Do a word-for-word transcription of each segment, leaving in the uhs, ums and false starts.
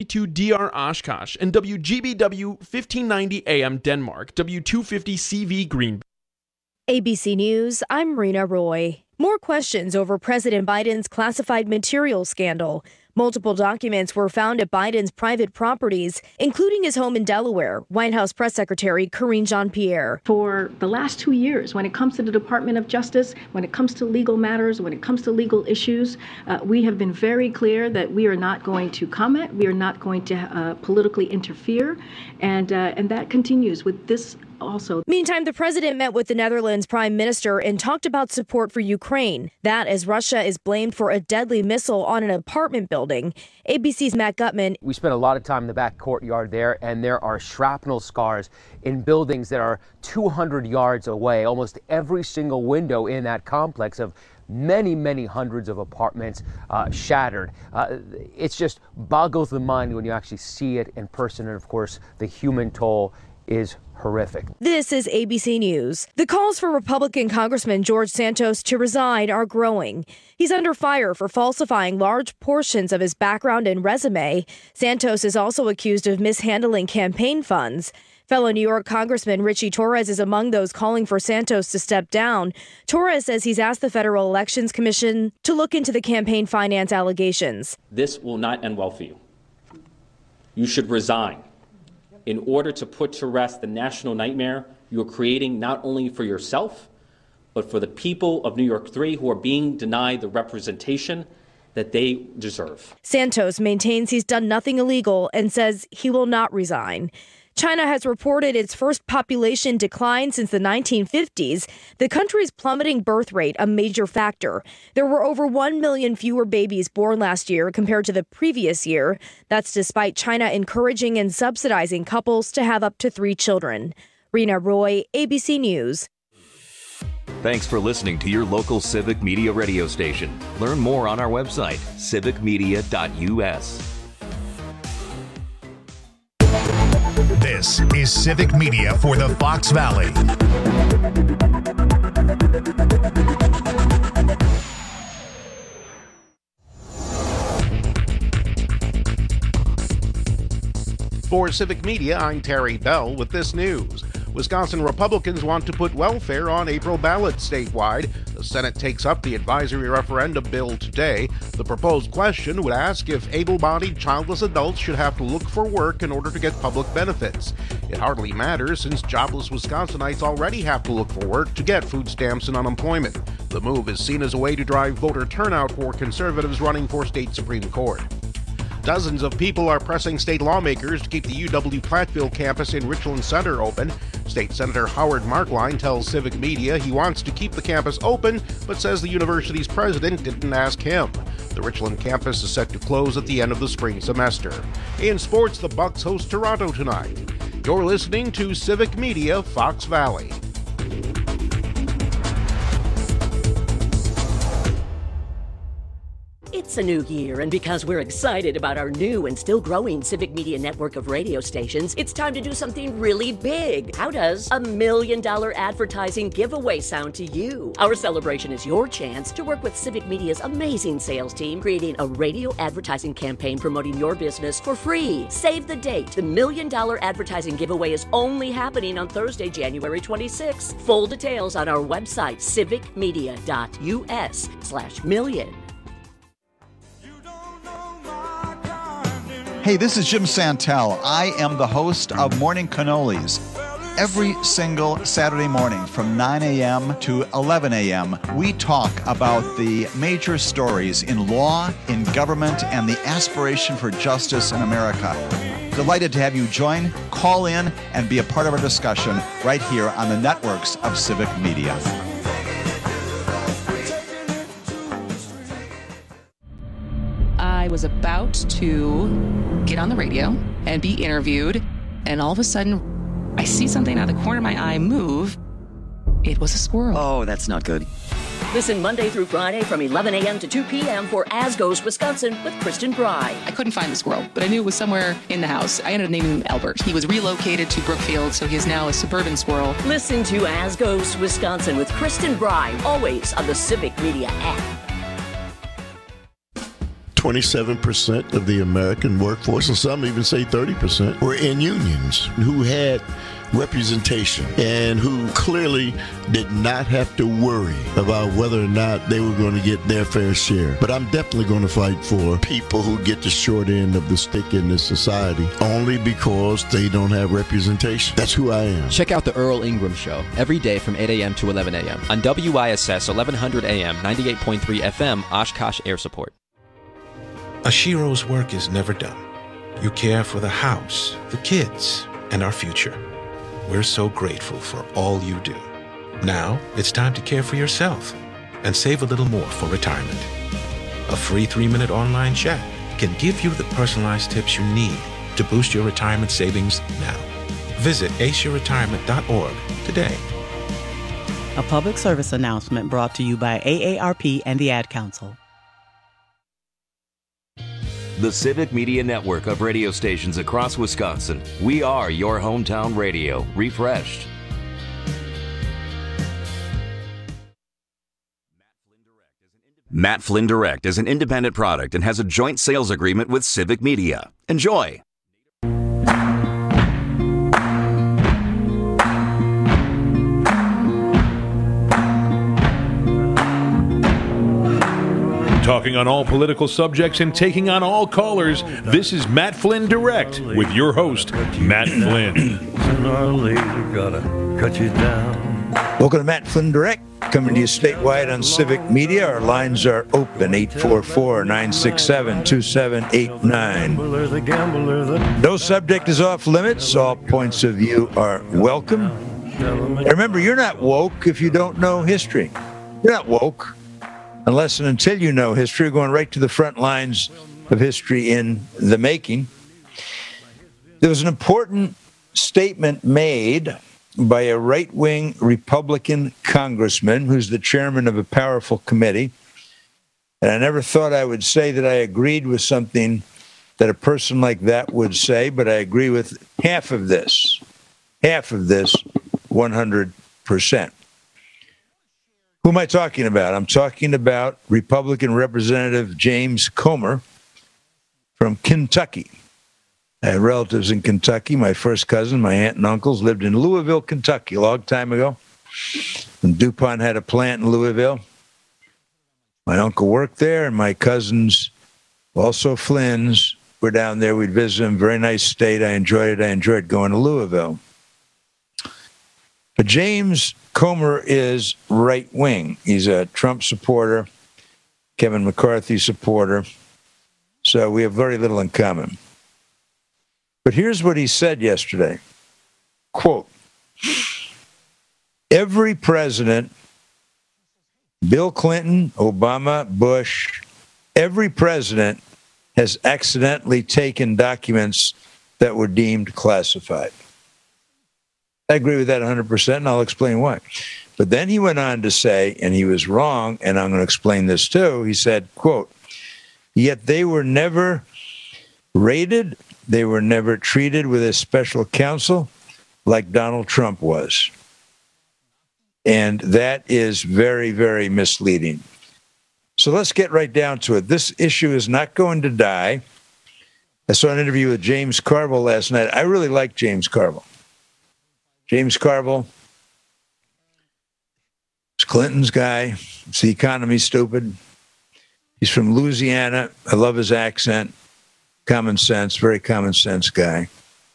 ninety-two D R Oshkosh, and W G B W fifteen ninety A M Denmark, W two fifty C V Green. A B C News, I'm Rena Roy. More questions over President Biden's classified materials scandal. Multiple documents were found at Biden's private properties, including his home in Delaware, White House Press Secretary Karine Jean-Pierre. For the last two years, when it comes to the Department of Justice, when it comes to legal matters, when it comes to legal issues, uh, we have been very clear that we are not going to comment, we are not going to uh, politically interfere, and, uh, and that continues with this also. Meantime, the president met with the Netherlands prime minister and talked about support for Ukraine. That as Russia is blamed for a deadly missile on an apartment building. A B C's Matt Gutman. We spent a lot of time in the back courtyard there, and there are shrapnel scars in buildings that are two hundred yards away. Almost every single window in that complex of many, many hundreds of apartments uh, shattered. Uh, it's just boggles the mind when you actually see it in person. And of course, the human toll is horrific. This is A B C News. The calls for Republican Congressman George Santos to resign are growing. He's under fire for falsifying large portions of his background and resume. Santos is also accused of mishandling campaign funds. Fellow New York Congressman Richie Torres is among those calling for Santos to step down. Torres says he's asked the Federal Elections Commission to look into the campaign finance allegations. This will not end well for you. You should resign in order to put to rest the national nightmare you're creating not only for yourself, but for the people of New York three who are being denied the representation that they deserve. Santos maintains he's done nothing illegal and says he will not resign. China has reported its first population decline since the nineteen fifties. The country's plummeting birth rate, a major factor. There were over one million fewer babies born last year compared to the previous year. That's despite China encouraging and subsidizing couples to have up to three children. Rena Roy, A B C News. Thanks for listening to your local Civic Media radio station. Learn more on our website, civic media dot u s. This is Civic Media for the Fox Valley. For Civic Media, I'm Terry Bell with this news. Wisconsin Republicans want to put welfare on April ballots statewide. The Senate takes up the advisory referendum bill today. The proposed question would ask if able-bodied childless adults should have to look for work in order to get public benefits. It hardly matters since jobless Wisconsinites already have to look for work to get food stamps and unemployment. The move is seen as a way to drive voter turnout for conservatives running for state Supreme Court. Dozens of people are pressing state lawmakers to keep the U W-Platteville campus in Richland Center open. State Senator Howard Markline tells Civic Media he wants to keep the campus open, but says the university's president didn't ask him. The Richland campus is set to close at the end of the spring semester. In sports, the Bucks host Toronto tonight. You're listening to Civic Media Fox Valley. It's a new year, and because we're excited about our new and still growing Civic Media network of radio stations, it's time to do something really big. How does a million dollar advertising giveaway sound to you? Our celebration is your chance to work with Civic Media's amazing sales team, creating a radio advertising campaign promoting your business for free. Save the date. The million dollar advertising giveaway is only happening on Thursday, January twenty-sixth. Full details on our website, civic media dot u s slash million. Hey, this is Jim Santel. I am the host of Morning Cannolis. Every single Saturday morning from nine a.m. to eleven a.m., we talk about the major stories in law, in government, and the aspiration for justice in America. Delighted to have you join, call in, and be a part of our discussion right here on the networks of Civic Media. I was about to get on the radio and be interviewed, and all of a sudden, I see something out of the corner of my eye move. It was a squirrel. Oh, that's not good. Listen Monday through Friday from eleven a.m. to two p.m. for As Goes Wisconsin with Kristen Bry. I couldn't find the squirrel, but I knew it was somewhere in the house. I ended up naming him Albert. He was relocated to Brookfield, so he is now a suburban squirrel. Listen to As Goes Wisconsin with Kristen Bry, always on the Civic Media app. twenty-seven percent of the American workforce, and some even say thirty percent, were in unions who had representation and who clearly did not have to worry about whether or not they were going to get their fair share. But I'm definitely going to fight for people who get the short end of the stick in this society only because they don't have representation. That's who I am. Check out the Earl Ingram Show every day from eight a.m. to eleven a.m. on W I S S eleven hundred A M, ninety-eight point three F M, Oshkosh Air Support. Ashiro's work is never done. You care for the house, the kids, and our future. We're so grateful for all you do. Now, it's time to care for yourself and save a little more for retirement. A free three-minute online chat can give you the personalized tips you need to boost your retirement savings now. Visit ace your retirement dot org today. A public service announcement brought to you by A A R P and the Ad Council. The Civic Media Network of radio stations across Wisconsin. We are your hometown radio, refreshed. Matt Flynn Direct is an independent product and has a joint sales agreement with Civic Media. Enjoy. Talking on all political subjects and taking on all callers, this is Matt Flynn Direct with your host, Matt Flynn. Welcome to Matt Flynn Direct, coming to you statewide on Civic Media. Our lines are open, eight four four, nine six seven, two seven eight nine. No subject is off limits. All points of view are welcome. And remember, you're not woke if you don't know history. You're not woke unless and until you know history. We're going right to the front lines of history in the making. There was an important statement made by a right-wing Republican congressman who's the chairman of a powerful committee. And I never thought I would say that I agreed with something that a person like that would say, but I agree with half of this, half of this, one hundred percent. Who am I talking about? I'm talking about Republican Representative James Comer from Kentucky. I had relatives in Kentucky. My first cousin, my aunt and uncles lived in Louisville, Kentucky a long time ago. And DuPont had a plant in Louisville. My uncle worked there, and my cousins, also Flynn's, were down there. We'd visit them. Very nice state. I enjoyed it. I enjoyed going to Louisville. But James Comer is right-wing. He's a Trump supporter, Kevin McCarthy supporter. So we have very little in common. But here's what he said yesterday. Quote, every president, Bill Clinton, Obama, Bush, every president has accidentally taken documents that were deemed classified. I agree with that one hundred percent, and I'll explain why. But then he went on to say, and he was wrong, and I'm going to explain this too. He said, quote, yet they were never raided, they were never treated with a special counsel like Donald Trump was. And that is very, very misleading. So let's get right down to it. This issue is not going to die. I saw an interview with James Carville last night. I really like James Carville. James Carville is Clinton's guy. It's the economy stupid. He's from Louisiana. I love his accent. Common sense, very common sense guy.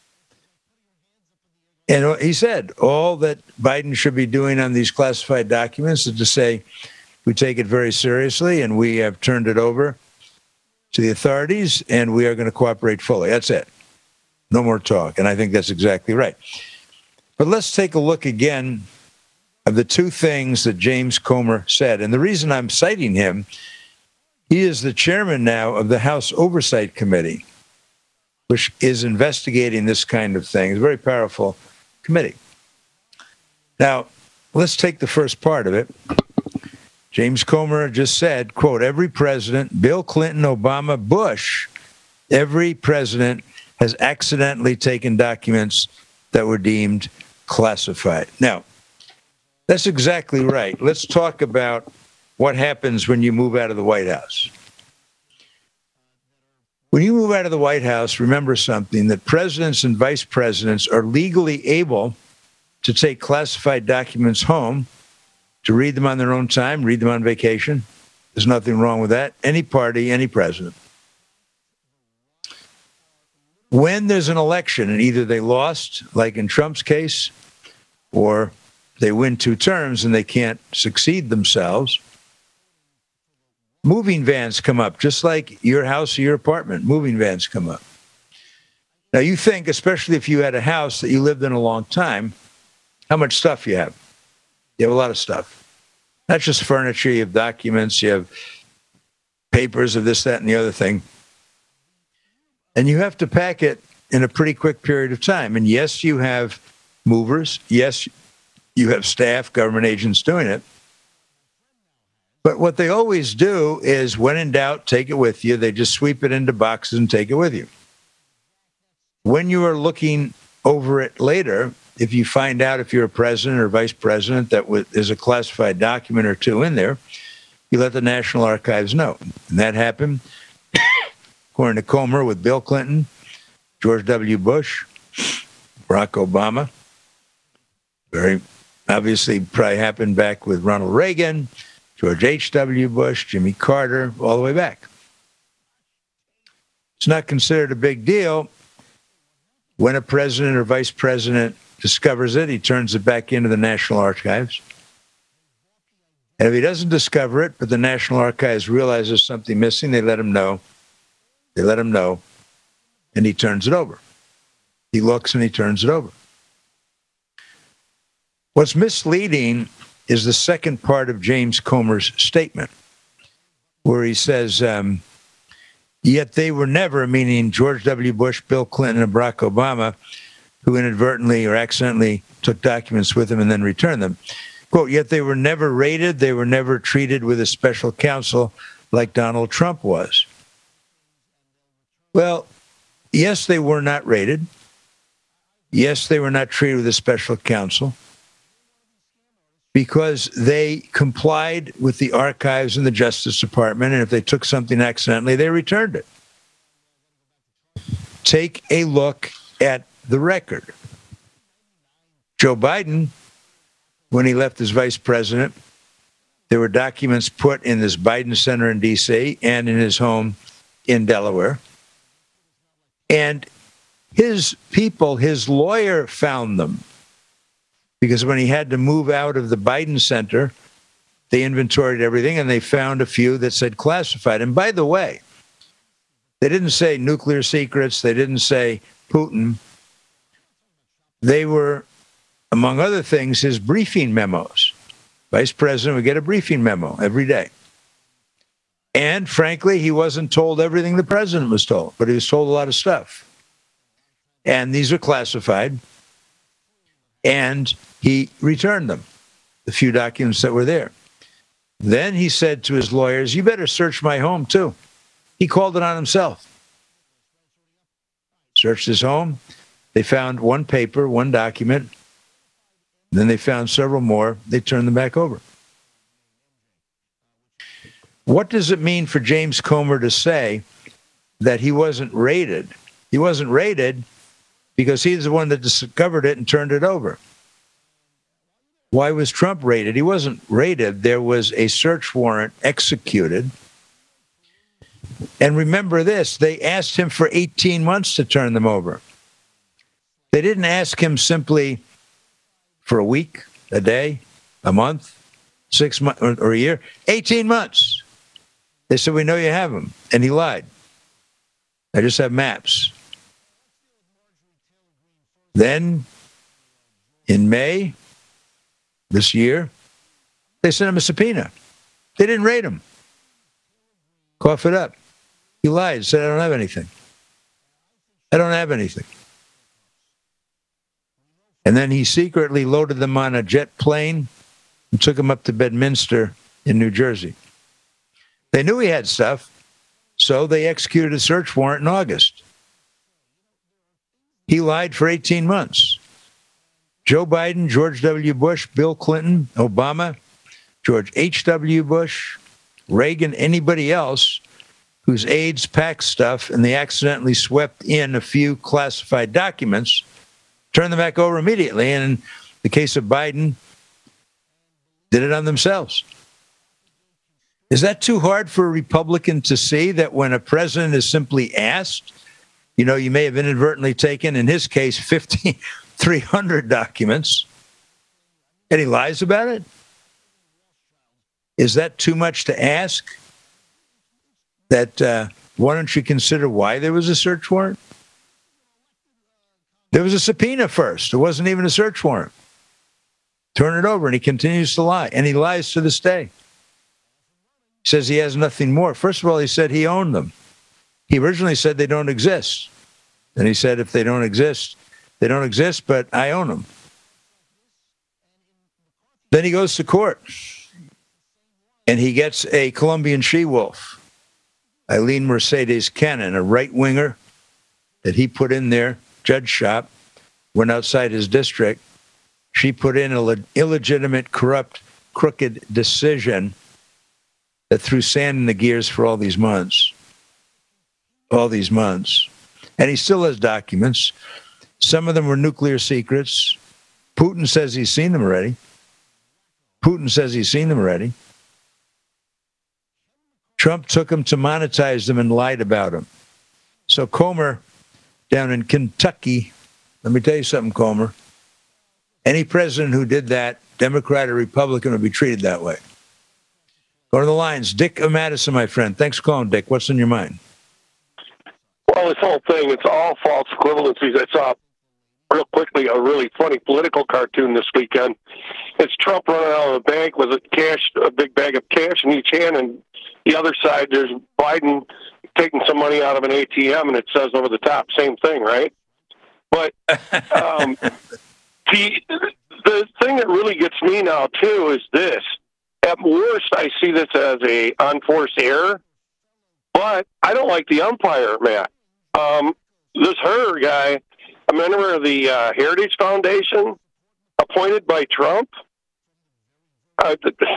And he said all that Biden should be doing on these classified documents is to say, we take it very seriously and we have turned it over to the authorities and we are going to cooperate fully. That's it. No more talk. And I think that's exactly right. But let's take a look again of the two things that James Comer said. And the reason I'm citing him, he is the chairman now of the House Oversight Committee, which is investigating this kind of thing. It's a very powerful committee. Now, let's take the first part of it. James Comer just said, quote, every president, Bill Clinton, Obama, Bush, every president has accidentally taken documents that were deemed classified. Now, that's exactly right. Let's talk about what happens when you move out of the White House. When you move out of the White House, remember something, that presidents and vice presidents are legally able to take classified documents home, to read them on their own time, read them on vacation. There's nothing wrong with that. Any party, any president. When there's an election and either they lost, like in Trump's case, or they win two terms and they can't succeed themselves, moving vans come up, just like your house or your apartment. Moving vans come up. Now, you think, especially if you had a house that you lived in a long time, how much stuff you have. You have a lot of stuff. Not just furniture, you have documents, you have papers of this, that, and the other thing. And you have to pack it in a pretty quick period of time. And yes, you have movers. Yes, you have staff, government agents doing it. But what they always do is, when in doubt, take it with you. They just sweep it into boxes and take it with you. When you are looking over it later, if you find out, if you're a president or vice president, that there's a classified document or two in there, you let the National Archives know. And that happened, according to Comer, with Bill Clinton, George W. Bush, Barack Obama. Very obviously probably happened back with Ronald Reagan, George H W. Bush, Jimmy Carter, all the way back. It's not considered a big deal. When a president or vice president discovers it, he turns it back into the National Archives. And if he doesn't discover it, but the National Archives realizes something missing, they let him know. They let him know, and he turns it over. He looks and he turns it over. What's misleading is the second part of James Comer's statement, where he says, um, yet they were never, meaning George W. Bush, Bill Clinton, and Barack Obama, who inadvertently or accidentally took documents with them and then returned them. Quote, yet they were never raided, they were never treated with a special counsel like Donald Trump was. Well, yes, they were not raided. Yes, they were not treated with a special counsel, because they complied with the archives and the Justice Department, and if they took something accidentally, they returned it. Take a look at the record. Joe Biden, when he left as vice president, there were documents put in this Biden Center in D C and in his home in Delaware. And his people, his lawyer, found them. Because when he had to move out of the Biden Center, they inventoried everything, and they found a few that said classified. And by the way, they didn't say nuclear secrets. They didn't say Putin. They were, among other things, his briefing memos. Vice president would get a briefing memo every day. And frankly, he wasn't told everything the president was told, but he was told a lot of stuff. And these are classified. And he returned them, the few documents that were there. Then he said to his lawyers, you better search my home, too. He called it on himself. Searched his home. They found one paper, one document. Then they found several more. They turned them back over. What does it mean for James Comer to say that he wasn't raided? He wasn't raided because he's the one that discovered it and turned it over. Why was Trump raided? He wasn't raided. There was a search warrant executed. And remember this, they asked him for eighteen months to turn them over. They didn't ask him simply for a week, a day, a month, six months, or a year. eighteen months. They said, we know you have them. And he lied. I just have maps. Then, in May this year, they sent him a subpoena. They didn't raid him. Cough it up. He lied, said, I don't have anything. I don't have anything. And then he secretly loaded them on a jet plane and took them up to Bedminster in New Jersey. They knew he had stuff, so they executed a search warrant in August. He lied for eighteen months. Joe Biden, George W. Bush, Bill Clinton, Obama, George H W. Bush, Reagan, anybody else whose aides packed stuff and they accidentally swept in a few classified documents, turn them back over immediately. And in the case of Biden, did it on themselves. Is that too hard for a Republican to see, that when a president is simply asked, you know, you may have inadvertently taken, in his case, fifty-three hundred documents, and he lies about it? Is that too much to ask? That uh, why don't you consider why there was a search warrant? There was a subpoena first. It wasn't even a search warrant. Turn it over, and he continues to lie, and he lies to this day. He says he has nothing more. First of all, he said he owned them. He originally said they don't exist. And he said if they don't exist, they don't exist, but I own them. Then he goes to court, and he gets a Colombian she-wolf, Eileen Mercedes Cannon, a right-winger that he put in there, judge shop, went outside his district. She put in an illegitimate, corrupt, crooked decision that threw sand in the gears for all these months. All these months. And he still has documents. Some of them were nuclear secrets. Putin says he's seen them already. Putin says he's seen them already. Trump took them to monetize them and lied about them. So Comer, down in Kentucky, let me tell you something, Comer. Any president who did that, Democrat or Republican, would be treated that way. Go to the lines. Dick of Madison, my friend. Thanks for calling, Dick. What's in your mind? Well, this whole thing, it's all false equivalencies. I saw, real quickly, a really funny political cartoon this weekend. It's Trump running out of the bank with a cash, a big bag of cash in each hand, and the other side, there's Biden taking some money out of an A T M, and it says over the top, same thing, right? But um, the, the thing that really gets me now, too, is this. At worst, I see this as a unforced error, but I don't like the umpire, Matt. Um, this Herr guy, a member of the uh, Heritage Foundation, appointed by Trump, uh,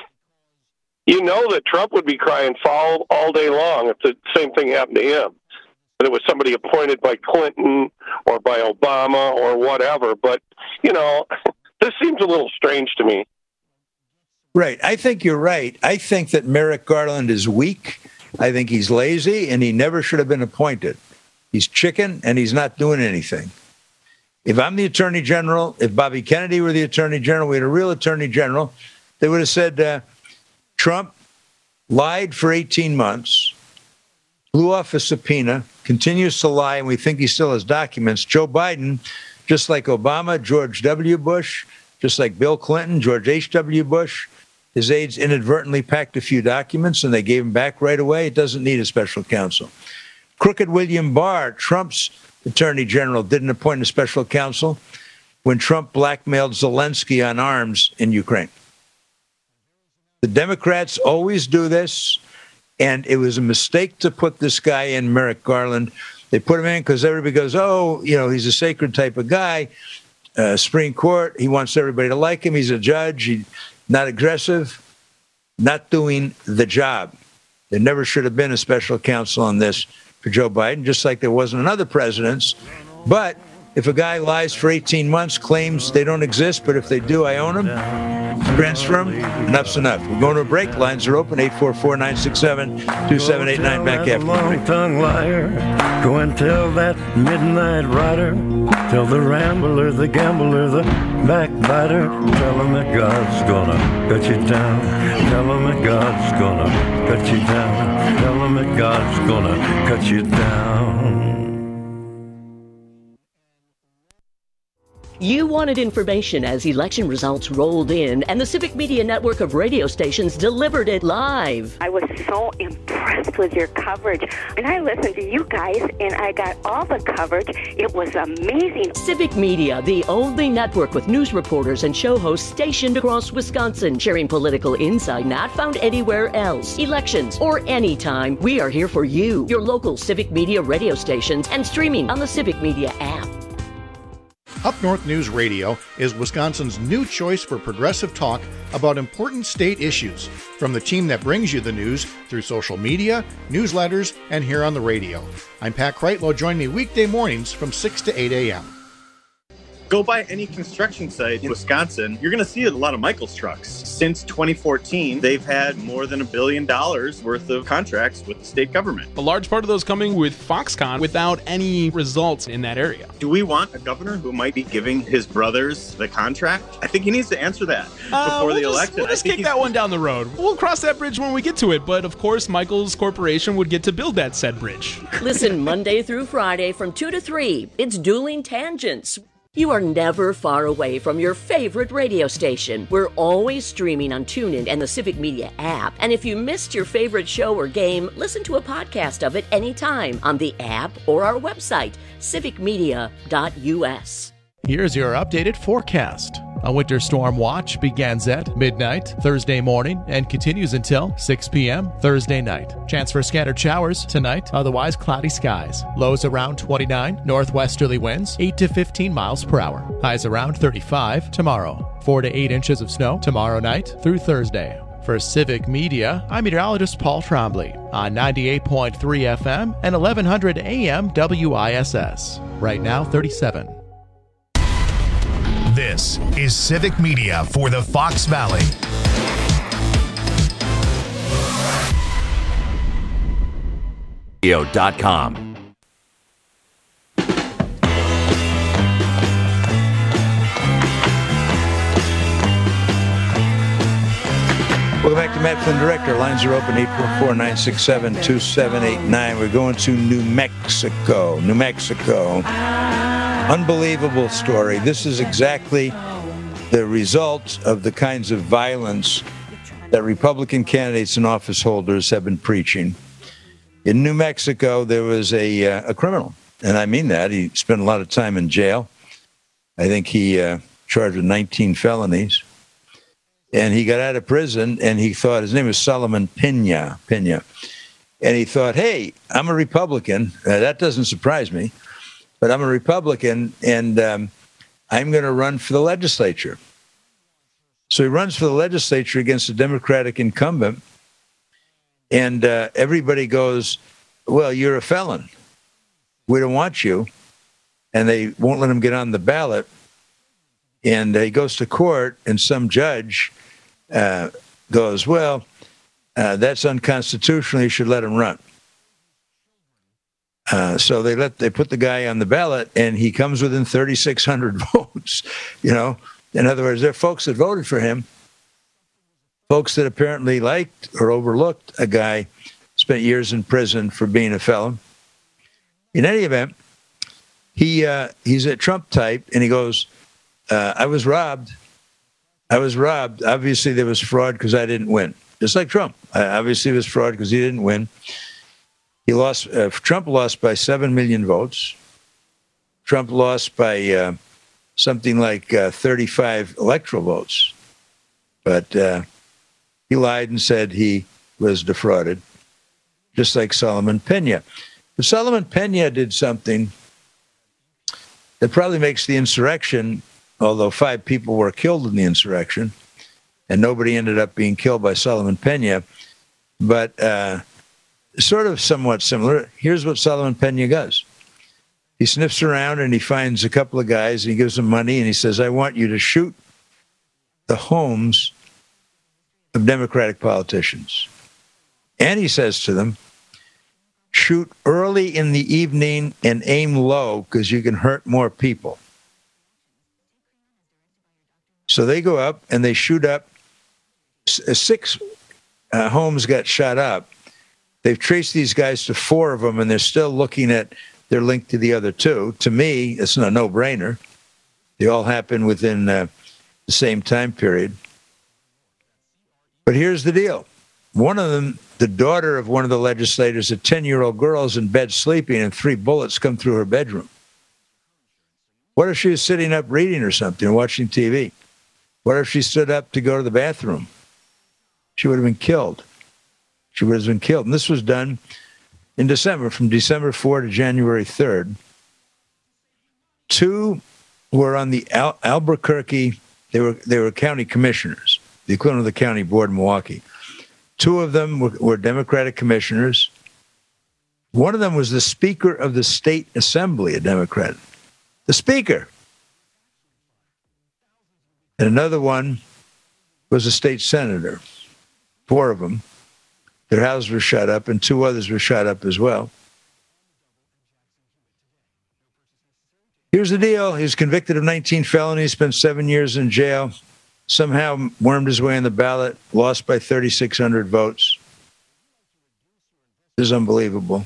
you know that Trump would be crying foul all day long if the same thing happened to him. But it was somebody appointed by Clinton or by Obama or whatever. But, you know, this seems a little strange to me. Right. I think you're right. I think that Merrick Garland is weak. I think he's lazy, and he never should have been appointed. He's chicken, and he's not doing anything. If I'm the attorney general, if Bobby Kennedy were the attorney general, we had a real attorney general, they would have said, uh, Trump lied for eighteen months, blew off a subpoena, continues to lie, and we think he still has documents. Joe Biden, just like Obama, George W. Bush, just like Bill Clinton, George H W. Bush, his aides inadvertently packed a few documents, and they gave them back right away. It doesn't need a special counsel. Crooked William Barr, Trump's attorney general, didn't appoint a special counsel when Trump blackmailed Zelensky on arms in Ukraine. The Democrats always do this, and it was a mistake to put this guy in, Merrick Garland. They put him in because everybody goes, oh, you know, he's a sacred type of guy. Uh, Supreme Court, he wants everybody to like him. He's a judge. He's not aggressive, not doing the job. There never should have been a special counsel on this for Joe Biden, just like there wasn't on other presidents. But if a guy lies for eighteen months, claims they don't exist, but if they do, I own them, transfer them, enough's enough. We're going to a break. Lines are open, eight four four, nine six seven, two seven eight nine. Back after the break. Long-tongued liar, go and tell that midnight rider, tell the rambler, the gambler, the backbiter, tell him that God's gonna cut you down, tell him that God's gonna cut you down, tell him that God's gonna cut you down. You wanted information as election results rolled in, and the Civic Media network of radio stations delivered it live. I was so impressed with your coverage, and I listened to you guys, and I got all the coverage. It was amazing. Civic Media, the only network with news reporters and show hosts stationed across Wisconsin, sharing political insight not found anywhere else. Elections or anytime, we are here for you, your local Civic Media radio stations, and streaming on the Civic Media app. Up North News Radio is Wisconsin's new choice for progressive talk about important state issues, from the team that brings you the news through social media, newsletters, and here on the radio. I'm Pat Kreitlow. Join me weekday mornings from six to eight a.m. Go by any construction site in Wisconsin, you're going to see a lot of Michaels trucks. Since twenty fourteen, they've had more than a billion dollars worth of contracts with the state government. A large part of those coming with Foxconn without any results in that area. Do we want a governor who might be giving his brothers the contract? I think he needs to answer that uh, before we'll the just, election. We'll just I think kick that one down the road. We'll cross that bridge when we get to it. But of course, Michaels Corporation would get to build that said bridge. Listen Monday through Friday from two to three. It's Dueling Tangents. You are never far away from your favorite radio station. We're always streaming on TuneIn and the Civic Media app. And if you missed your favorite show or game, listen to a podcast of it anytime on the app or our website, civic media dot u s. Here's your updated forecast. A winter storm watch begins at midnight Thursday morning and continues until six p.m. Thursday night. Chance for scattered showers tonight, otherwise cloudy skies. Lows around twenty-nine, northwesterly winds eight to fifteen miles per hour. Highs around thirty-five tomorrow. four to eight inches of snow tomorrow night through Thursday. For Civic Media, I'm meteorologist Paul Trombley on ninety-eight point three F M and eleven hundred A M W I S S. Right now, thirty-seven. This is Civic Media for the Fox Valley. radio dot com. Welcome back to Matt Flynn Direct. Our lines are open, eight four four, nine six seven, two seven eight nine. We're going to New Mexico. New Mexico. Unbelievable story. This is exactly the result of the kinds of violence that Republican candidates and office holders have been preaching. In New Mexico, there was a, uh, a criminal, and I mean that. He spent a lot of time in jail. I think he uh, charged with nineteen felonies. And he got out of prison, and he thought, his name was Solomon Pena, Pena. And he thought, hey, I'm a Republican. Uh, that doesn't surprise me. But I'm a Republican, and um, I'm going to run for the legislature. So he runs for the legislature against a Democratic incumbent, and uh, everybody goes, well, you're a felon. We don't want you. And they won't let him get on the ballot. And uh, he goes to court, and some judge uh, goes, well, uh, that's unconstitutional. You should let him run. Uh, so they let they put the guy on the ballot, and he comes within thirty-six hundred votes. You know, in other words, there are folks that voted for him, folks that apparently liked or overlooked a guy spent years in prison for being a felon. In any event, he uh, he's a Trump type, and he goes, uh, "I was robbed. I was robbed. Obviously, there was fraud because I didn't win. Just like Trump. Uh, obviously, it was fraud because he didn't win." He lost. Uh, Trump lost by seven million votes. Trump lost by uh, something like uh, thirty-five electoral votes. But uh, he lied and said he was defrauded, just like Solomon Pena. But Solomon Pena did something that probably makes the insurrection, although five people were killed in the insurrection, and nobody ended up being killed by Solomon Pena, but uh, sort of somewhat similar. Here's what Solomon Pena does. He sniffs around and he finds a couple of guys and he gives them money and he says, I want you to shoot the homes of Democratic politicians. And he says to them, shoot early in the evening and aim low because you can hurt more people. So they go up and they shoot up. Six uh, homes got shot up. They've traced these guys to four of them, and they're still looking at their link to the other two. To me, it's a no-brainer. They all happen within uh, the same time period. But here's the deal. One of them, the daughter of one of the legislators, a ten-year-old girl, is in bed sleeping, and three bullets come through her bedroom. What if she was sitting up reading or something, watching T V? What if she stood up to go to the bathroom? She would have been killed. She would have been killed. And this was done in December, from December fourth to January third. Two were on the Al- Albuquerque. They were they were county commissioners, the equivalent of the county board in Milwaukee. Two of them were, were Democratic commissioners. One of them was the Speaker of the State Assembly, a Democrat. The Speaker. And another one was a state senator. Four of them. Their houses were shut up, and two others were shut up as well. Here's the deal. He was convicted of nineteen felonies, spent seven years in jail, somehow wormed his way in the ballot, lost by thirty-six hundred votes. This is unbelievable.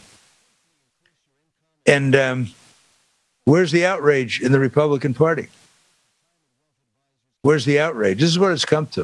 And um, where's the outrage in the Republican Party? Where's the outrage? This is what it's come to.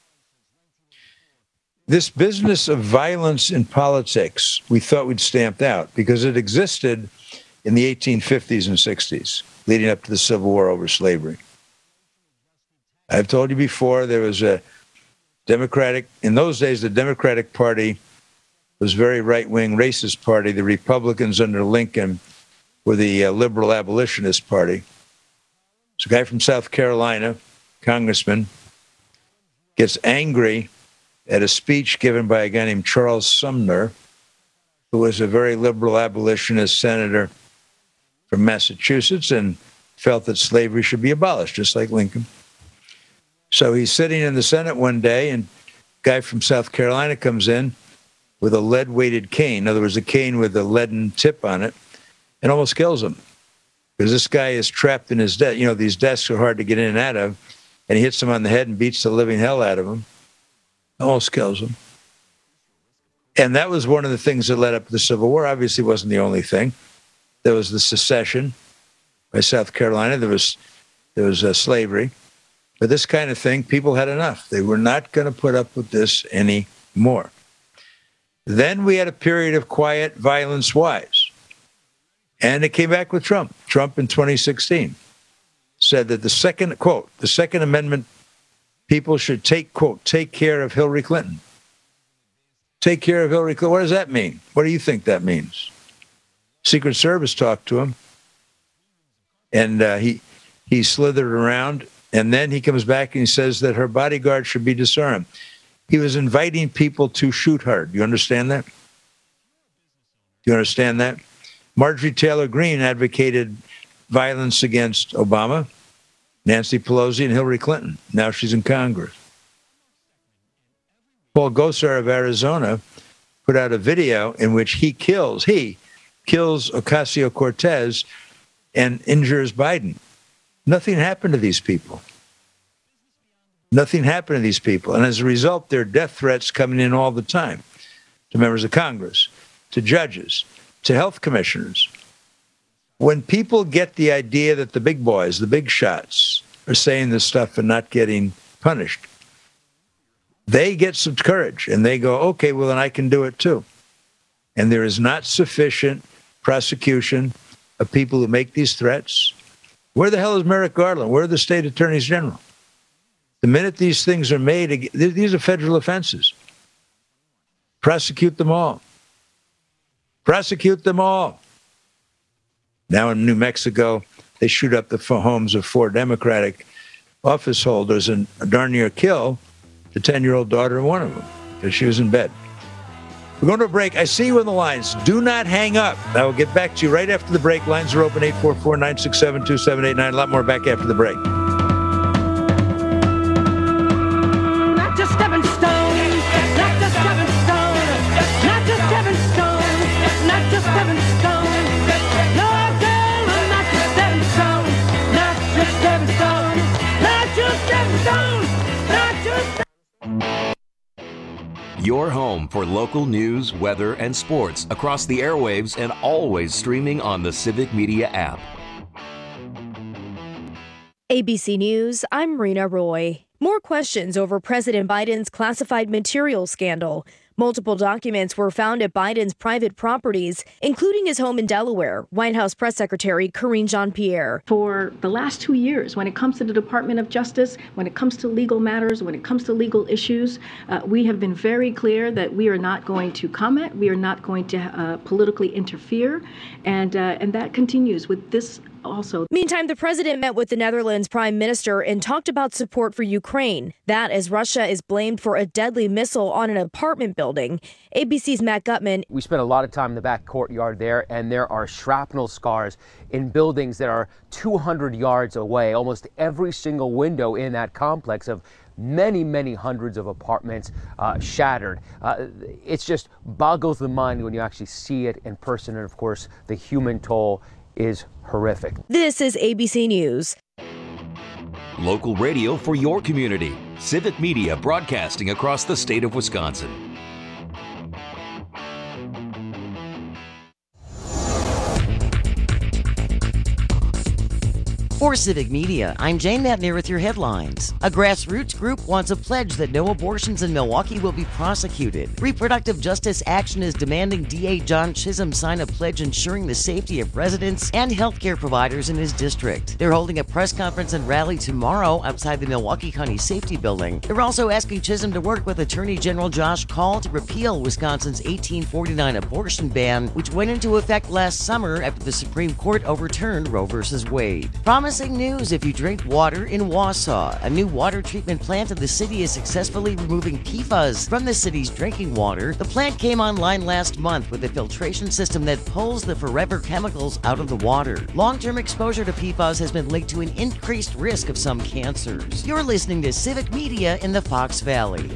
This business of violence in politics, we thought we'd stamped out because it existed in the eighteen fifties and sixties, leading up to the Civil War over slavery. I've told you before, there was a Democratic, in those days, the Democratic Party was a very right-wing racist party. The Republicans under Lincoln were the uh, liberal abolitionist party. It's a guy from South Carolina, congressman, gets angry at a speech given by a guy named Charles Sumner, who was a very liberal abolitionist senator from Massachusetts and felt that slavery should be abolished, just like Lincoln. So he's sitting in the Senate one day, and a guy from South Carolina comes in with a lead-weighted cane, in other words, a cane with a leaden tip on it, and almost kills him. Because this guy is trapped in his desk. You know, these desks are hard to get in and out of, and he hits him on the head and beats the living hell out of him. Almost kills him. And that was one of the things that led up to the Civil War. Obviously, it wasn't the only thing. There was the secession by South Carolina. There was there was uh, slavery. But this kind of thing, people had enough. They were not going to put up with this anymore. Then we had a period of quiet violence-wise. And it came back with Trump. Trump in twenty sixteen said that the second, quote, the Second Amendment people should take, quote, take care of Hillary Clinton. Take care of Hillary Clinton. What does that mean? What do you think that means? Secret Service talked to him, and uh, he he slithered around, and then he comes back and he says that her bodyguard should be disarmed. He was inviting people to shoot her. Do you understand that? Do you understand that? Marjorie Taylor Greene advocated violence against Obama, Nancy Pelosi, and Hillary Clinton. Now she's in Congress. Paul Gosar of Arizona put out a video in which he kills, he kills Ocasio-Cortez and injures Biden. Nothing happened to these people. Nothing happened to these people. And as a result, there are death threats coming in all the time to members of Congress, to judges, to health commissioners. When people get the idea that the big boys, the big shots, are saying this stuff and not getting punished, they get some courage and they go, okay, well, then I can do it too. And there is not sufficient prosecution of people who make these threats. Where the hell is Merrick Garland? Where are the state attorneys general? The minute these things are made, these are federal offenses. Prosecute them all. Prosecute them all. Now in New Mexico, they shoot up the homes of four Democratic office holders and darn near kill the ten-year-old daughter of one of them because she was in bed. We're going to a break. I see you on the lines. Do not hang up. I will get back to you right after the break. Lines are open, eight four four, nine six seven, two seven eight nine. A lot more back after the break. Not just stepping stone, not just stepping stone, not just stepping stone, not just stepping stone. No, girl, I'm not just stepping stone, not just stepping stone, not just stepping stone, not just. Your home for local news, weather, and sports across the airwaves and always streaming on the Civic Media app. A B C News, I'm Marina Roy. More questions over President Biden's classified materials scandal. Multiple documents were found at Biden's private properties, including his home in Delaware, White House Press Secretary Karine Jean-Pierre. For the last two years, when it comes to the Department of Justice, when it comes to legal matters, when it comes to legal issues, uh, we have been very clear that we are not going to comment, we are not going to uh, politically interfere, and uh, and that continues with this also. Meantime, the president met with the Netherlands prime minister and talked about support for Ukraine. That as Russia is blamed for a deadly missile on an apartment building. A B C's Matt Gutman. We spent a lot of time in the back courtyard there, and there are shrapnel scars in buildings that are two hundred yards away. Almost every single window in that complex of many, many hundreds of apartments uh, shattered. Uh, it's just boggles the mind when you actually see it in person. And of course, the human toll is horrific. This is A B C News. Local radio for your community. Civic Media broadcasting across the state of Wisconsin. For Civic Media, I'm Jane Matnier with your headlines. A grassroots group wants a pledge that no abortions in Milwaukee will be prosecuted. Reproductive Justice Action is demanding D A John Chisholm sign a pledge ensuring the safety of residents and healthcare providers in his district. They're holding a press conference and rally tomorrow outside the Milwaukee County Safety Building. They're also asking Chisholm to work with Attorney General Josh Kaul to repeal Wisconsin's eighteen forty-nine abortion ban, which went into effect last summer after the Supreme Court overturned Roe versus Wade. Promising news if you drink water in Wausau. A new water treatment plant in the city is successfully removing P F A S from the city's drinking water. The plant came online last month with a filtration system that pulls the forever chemicals out of the water. Long-term exposure to P F A S has been linked to an increased risk of some cancers. You're listening to Civic Media in the Fox Valley.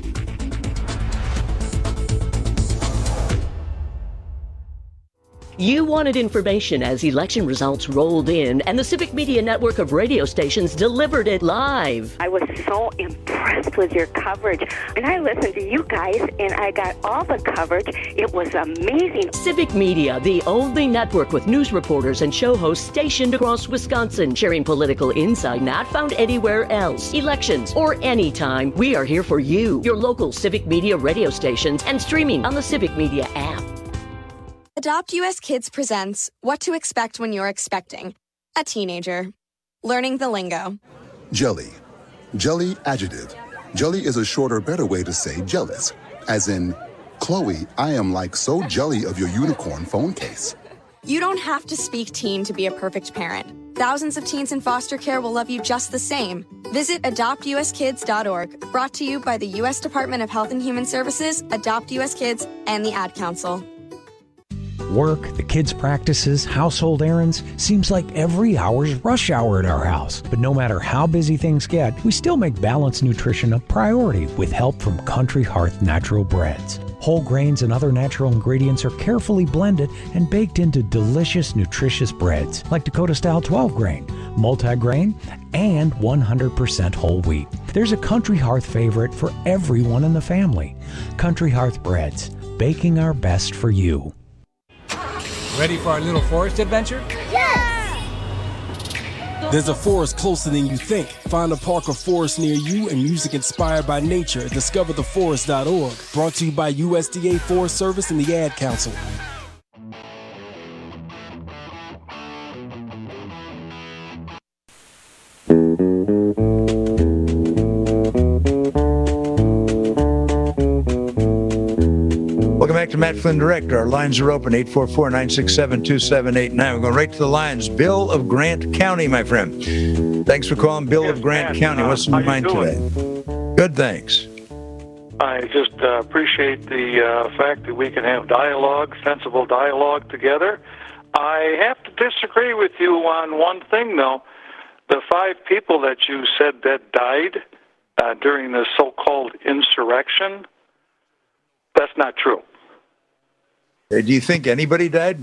You wanted information as election results rolled in, and the Civic Media network of radio stations delivered it live. I was so impressed with your coverage. And I listened to you guys, and I got all the coverage. It was amazing. Civic Media, the only network with news reporters and show hosts stationed across Wisconsin, sharing political insight not found anywhere else. Elections or anytime, we are here for you, your local Civic Media radio stations, and streaming on the Civic Media app. Adopt U S Kids presents What to Expect When You're Expecting a Teenager. Learning the lingo. Jelly. Jelly adjective. Jelly is a shorter, better way to say jealous. As in, Chloe, I am like so jelly of your unicorn phone case. You don't have to speak teen to be a perfect parent. Thousands of teens in foster care will love you just the same. Visit adopt u s kids dot org, brought to you by the U S Department of Health and Human Services, Adopt U S Kids, and the Ad Council. Work, the kids' practices, household errands, seems like every hour's rush hour at our house. But no matter how busy things get, we still make balanced nutrition a priority with help from Country Hearth Natural Breads. Whole grains and other natural ingredients are carefully blended and baked into delicious, nutritious breads like Dakota-style twelve grain, multi-grain, and one hundred percent whole wheat. There's a Country Hearth favorite for everyone in the family. Country Hearth Breads, baking our best for you. Ready for our little forest adventure? Yes! There's a forest closer than you think. Find a park or forest near you and music inspired by nature at discover the forest dot org. Brought to you by U S D A Forest Service and the Ad Council. Welcome back to Matt Flynn Direct. Our lines are open, eight four four, nine six seven, two seven eight nine. We're going right to the lines. Bill of Grant County, my friend. Thanks for calling, Bill yes, of Grant Matt, County. What's uh, in your mind today? Good, thanks. I just uh, appreciate the uh, fact that we can have dialogue, sensible dialogue together. I have to disagree with you on one thing, though. The five people that you said that died uh, during the so-called insurrection, that's not true. Do you think anybody died?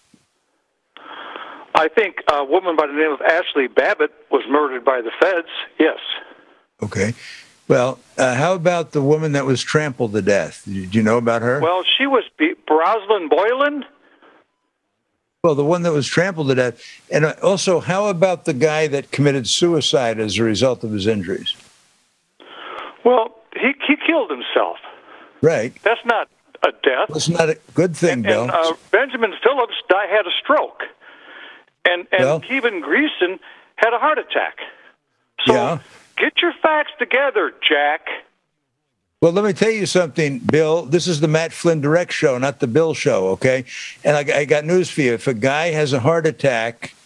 I think a woman by the name of Ashley Babbitt was murdered by the feds, yes. Okay. Well, uh, how about the woman that was trampled to death? Did you know about her? Well, she was Be- Rosalind Boylan. Well, the one that was trampled to death. And also, how about the guy that committed suicide as a result of his injuries? Well, he, he killed himself. Right. That's not a death. That's not a good thing, and, Bill. And, uh, Benjamin Phillips died, had a stroke. And, and well, Kevin Greason had a heart attack. So yeah. Get your facts together, Jack. Well, let me tell you something, Bill. This is the Matt Flynn Direct Show, not the Bill Show, okay? And I, I got news for you. If a guy has a heart attack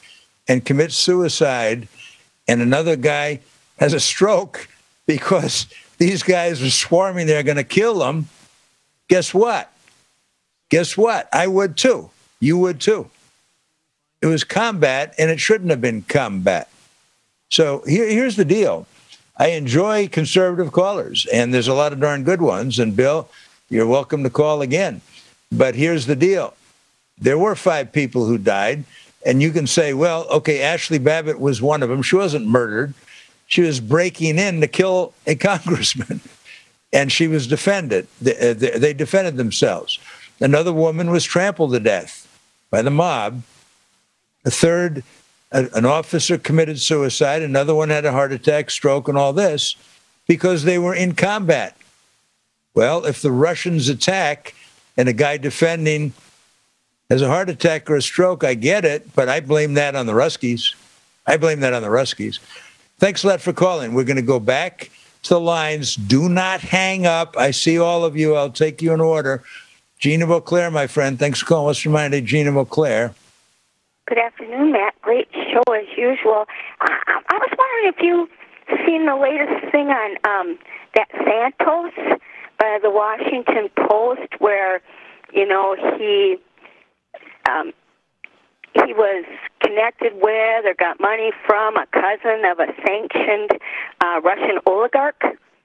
and commits suicide, and another guy has a stroke because these guys are swarming, they're going to kill him, guess what? Guess what? I would too. You would too. It was combat, and it shouldn't have been combat. So here, here's the deal. I enjoy conservative callers, and there's a lot of darn good ones. And Bill, you're welcome to call again. But here's the deal. There were five people who died, and you can say, well, okay, Ashley Babbitt was one of them. She wasn't murdered. She was breaking in to kill a congressman, and she was defended. They, they defended themselves. Another woman was trampled to death by the mob. A third, a, an officer committed suicide. Another one had a heart attack, stroke, and all this because they were in combat. Well, if the Russians attack and a guy defending has a heart attack or a stroke, I get it, but I blame that on the Ruskies. I blame that on the Ruskies. Thanks a lot for calling. We're going to go back to the lines. Do not hang up. I see all of you. I'll take you in order. Gene of Eau Claire, my friend. Thanks for calling. Let's remind you, Gene of Eau Claire. Good afternoon, Matt. Great show as usual. I, I was wondering if you've seen the latest thing on um, that Santos by the Washington Post, where, you know, he um, he was connected with or got money from a cousin of a sanctioned uh, Russian oligarch.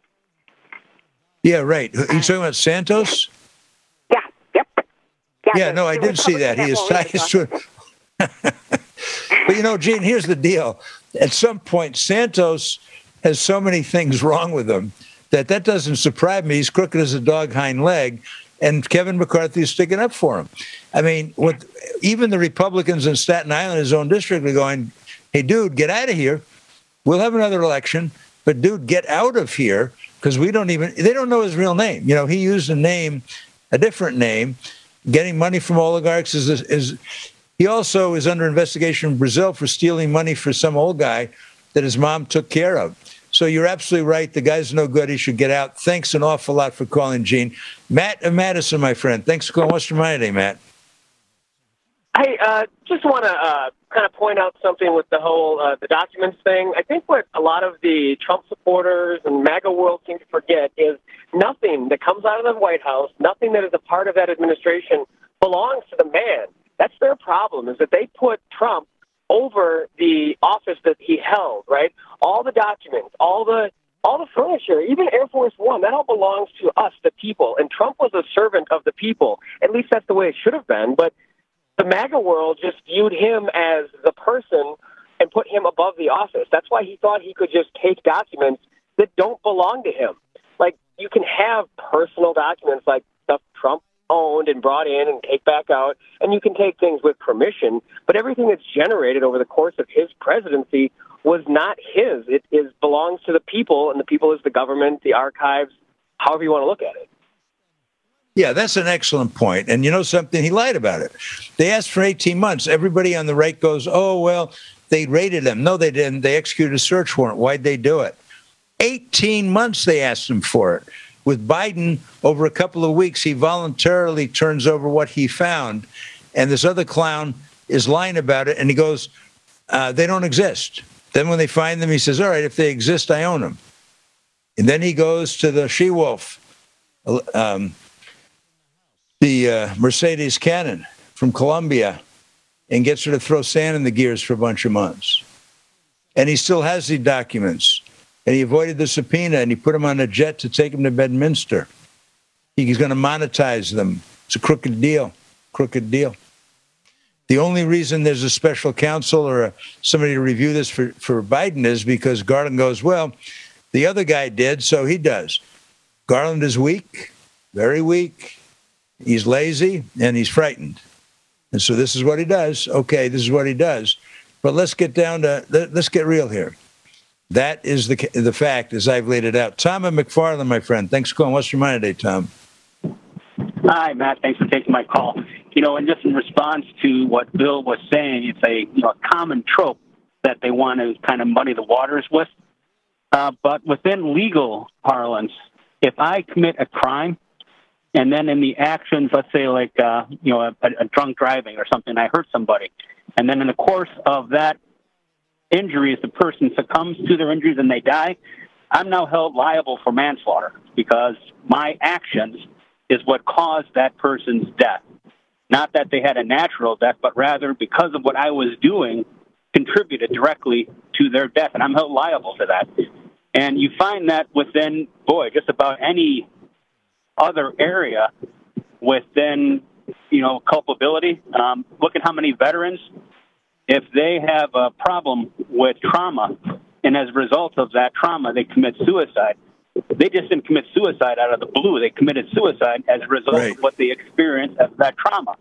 Yeah, right. Are you talking about Santos? Yeah, yep. Yeah, yeah no, I did see that. He is tied to But, you know, Gene, here's the deal. At some point, Santos has so many things wrong with him that that doesn't surprise me. He's crooked as a dog hind leg, and Kevin McCarthy is sticking up for him. I mean, what, even the Republicans in Staten Island, his own district, are going, hey, dude, get out of here. We'll have another election, but, dude, get out of here, because we don't even, they don't know his real name. You know, he used a name, a different name. Getting money from oligarchs is, is he also is under investigation in Brazil for stealing money for some old guy that his mom took care of. So you're absolutely right. The guy's no good. He should get out. Thanks an awful lot for calling, Gene. Matt of Madison, my friend. Thanks for calling. What's your mind today, Matt? I uh, just want to uh, kind of point out something with the whole uh, the documents thing. I think what a lot of the Trump supporters and MAGA world seem to forget is nothing that comes out of the White House, nothing that is a part of that administration belongs to the man. That's their problem, is that they put Trump over the office that he held, right? All the documents, all the all the furniture, even Air Force One, that all belongs to us, the people. And Trump was a servant of the people. At least that's the way it should have been. But the MAGA world just viewed him as the person and put him above the office. That's why he thought he could just take documents that don't belong to him. Like, you can have personal documents like stuff Trump owned and brought in and take back out, and you can take things with permission, but everything that's generated over the course of his presidency was not his. It is belongs to the people, and the people is the government, the archives, however you want to look at it. Yeah, that's an excellent point. And you know something? He lied about it. They asked for eighteen months. Everybody on the right goes, oh, well, they raided him. No, they didn't. They executed a search warrant. Why'd they do it? eighteen months they asked him for it. With Biden, over a couple of weeks, he voluntarily turns over what he found. And this other clown is lying about it. And he goes, uh, they don't exist. Then when they find them, he says, all right, if they exist, I own them. And then he goes to the She-Wolf, um, the uh, Mercedes Cannon from Colombia, and gets her to throw sand in the gears for a bunch of months. And he still has the documents. And he avoided the subpoena, and he put them on a jet to take them to Bedminster. He's going to monetize them. It's a crooked deal, crooked deal. The only reason there's a special counsel or a, somebody to review this for, for Biden is because Garland goes, well, the other guy did, so he does. Garland is weak, very weak. He's lazy, and he's frightened. And so this is what he does. Okay, this is what he does. But let's get down to, let's get real here. That is the the fact, as I've laid it out. Tom and McFarland, my friend. Thanks for calling. What's your mind today, Tom? Hi, Matt. Thanks for taking my call. You know, and just in response to what Bill was saying, it's a you know a common trope that they want to kind of muddy the waters with. Uh, but within legal parlance, if I commit a crime, and then in the actions, let's say like uh, you know a, a drunk driving or something, I hurt somebody, and then in the course of that injuries, the person succumbs to their injuries and they die, I'm now held liable for manslaughter because my actions is what caused that person's death. Not that they had a natural death, but rather because of what I was doing contributed directly to their death, and I'm held liable for that. And you find that within, boy, just about any other area within, you know, culpability. Um, look at how many veterans, if they have a problem with trauma, and as a result of that trauma, they commit suicide, they just didn't commit suicide out of the blue. They committed suicide as a result right. of what they experienced as that trauma.